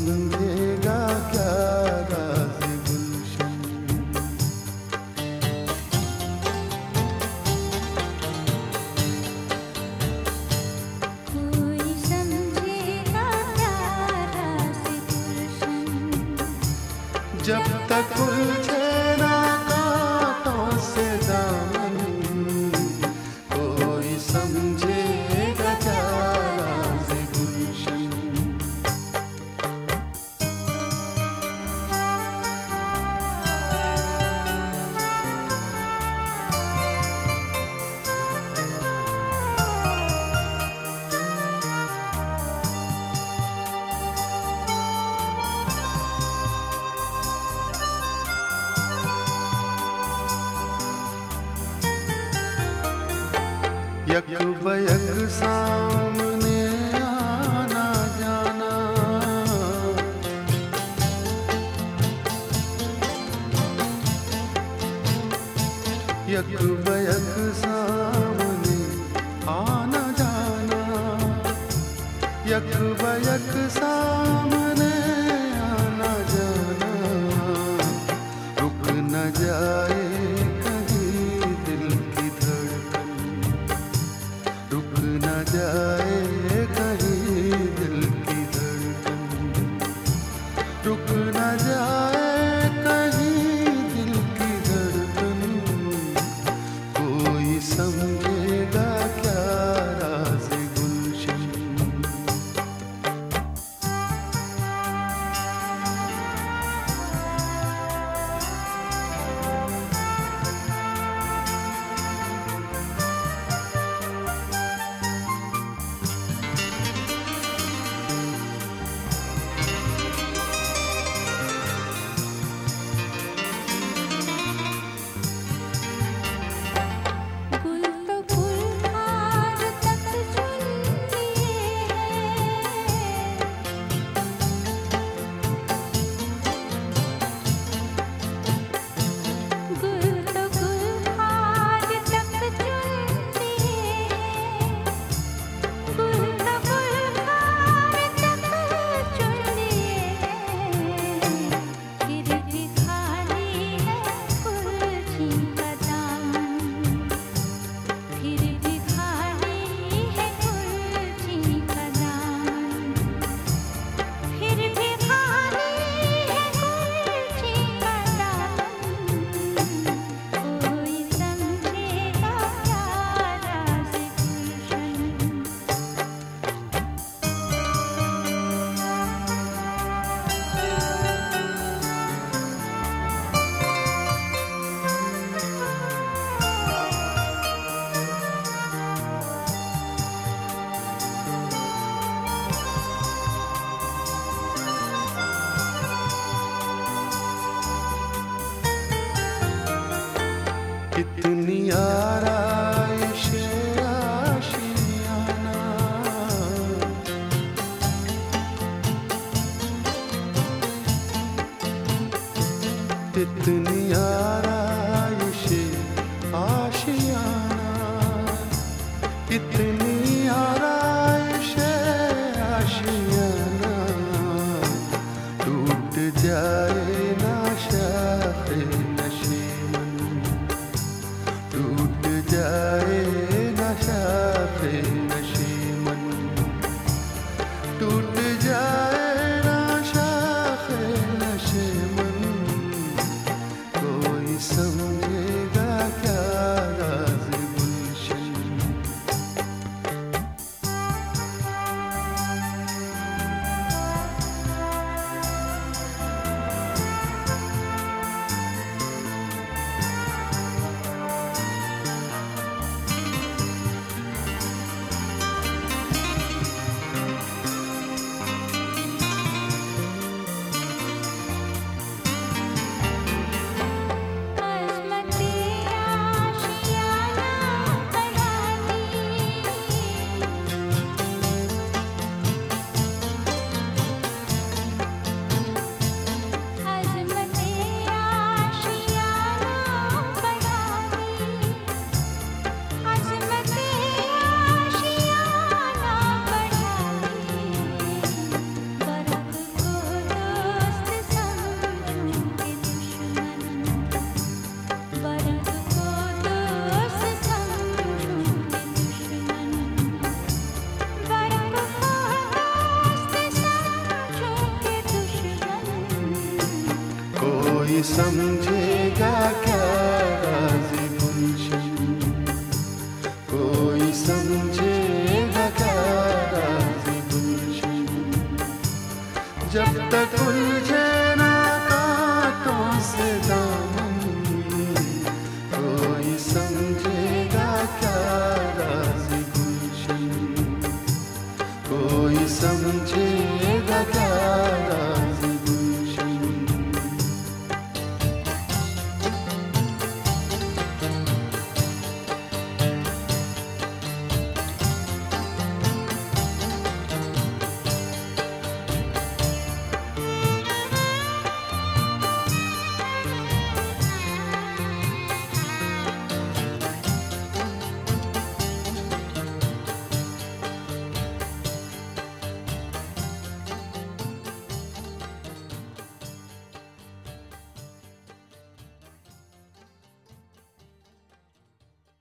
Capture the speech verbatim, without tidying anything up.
समझेगा क्या राज़ गुलशन। कोई समझेगा क्या राज़ गुलशन। जब तक उलझे ना कांटों से दामन, कोई समझेगा क्या राज़ गुलशन। यक बयक सामने आना जाना, यक बयक सामने आना जाना, यक बयक सामने आना जाना, रुक न जाए कहीं दिल की धड़कन, रुक न जाए कहीं दिल की धड़कन, रुक न जाए कहीं दिल की धड़कन। कोई समझेगा क्या राज़ गुलशन। गुल तो गुलहार तक चुन लिए हैं, गुल तो गुलहार तक चुन लिए हैं, गुल तो गुलहार तक चुन लिए हैं। फिर भी खाली है कुर्सी का दामन, फिर भी खाली है कुर्सी का दामन, फिर भी खाली है कुर्सी का दामन। कोई समझेगा क्या राज़ गुलशन। कितनी आराइश आशियाना, कितनी आराइश आशियाना, कितनी आराइश आशियाना। टूट जाए ना शाखे नशीमन, टूट जाए ना शाखे नशीमन, टूट जाए ना शाखे नशीमन। कोई समझेगा क्या राज़ गुलशन। आसमान समझेगा क्या राज़ी गुलशन, कोई समझेगा क्या राज़ी गुलशन। जब तक उलझे ना कांटों से दामन, कोई समझेगा क्या राज़ी गुलशन, कोई समझे